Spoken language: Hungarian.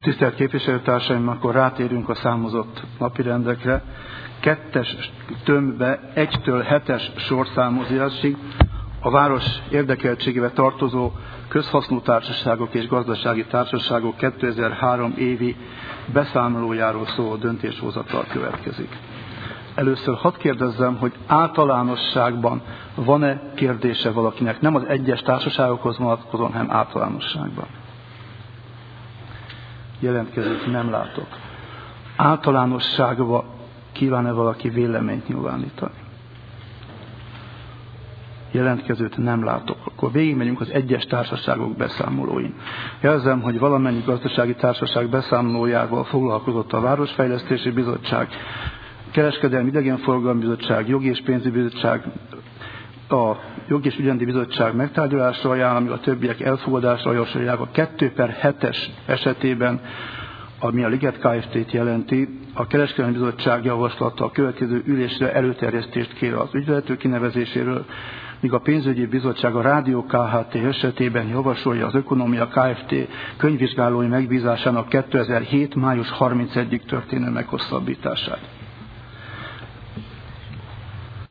Tisztelt képviselőtársaim, akkor rátérünk a számozott napirendekre. 2. tömbbe 1-től 7-es sorszámozásig a város érdekeltségébe tartozó közhasznú társaságok és gazdasági társaságok 2003 évi beszámolójáról szóló döntéshozatal következik. Először hadd kérdezzem, hogy általánosságban van-e kérdése valakinek, nem az egyes társaságokhoz vonatkozóan, hanem általánosságban. Jelentkezőt nem látok. Általánosságban kíván-e valaki véleményt nyilvánítani? Jelentkezőt nem látok. Akkor végigmegyünk az egyes társaságok beszámolóin. Jelzem, hogy valamennyi gazdasági társaság beszámolójával foglalkozott a Városfejlesztési Bizottság, Kereskedelmi Idegenforgalmi Bizottság, Jogi és Pénzügyi Bizottság, a Jogi és Ügyrendi Bizottság megtárgyalásra ajánl, amíg a többiek elfogadásra javasolják. A 2/7-es esetében, ami a Liget Kft-t jelenti, a Kereskedelmi Bizottság javaslata a következő ülésre előterjesztést kér az ügyvezető kinevezéséről, míg a Pénzügyi Bizottság a Rádió Kft. Esetében javasolja az Ökonomia Kft. Könyvvizsgálói megbízásának 2007. május 31-ig történő meghosszabbítását.